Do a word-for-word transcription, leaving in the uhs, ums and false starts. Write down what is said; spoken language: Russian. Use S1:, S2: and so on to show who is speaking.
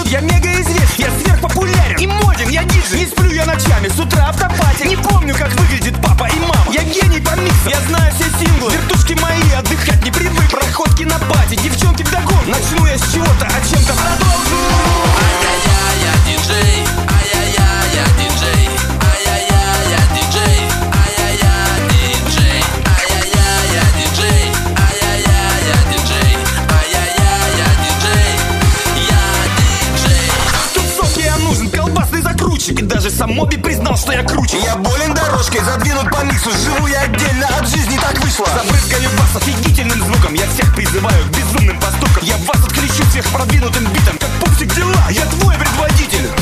S1: я мега известен, я сверхпопулярен и моден, я диджей. Не сплю я ночами, с утра автопати. Не помню, как выглядит папа и мама. Я гений по миксу, я знаю все синглы. Вертушки мои, отдыхать не привык. Проходки на пати, девчонки вдогон. Начну я с чего-то, а чем-то продолжу.
S2: Ай-яй-яй, я диджей. Ай-яй-яй, я диджей. Ай-яй-яй, я диджей. Ай-яй-яй, диджей. Ай-яй-яй, я диджей. Ай-яй-яй, я диджей. Ай-яй-яй, я диджей. Я диджей.
S1: Тут соки я нужен, колбасный закрутчик. И даже сам Моби признал, что я круче.
S3: Я болен дорожкой, задвинут по миксу. Живу я отдельно, от жизни так вышло.
S1: Забрызгаю бас офигительным звуком. Я всех призываю к безумным поступкам. Я вас отключу всех продвинутым битом. Как пупсик дела, я твой предводитель.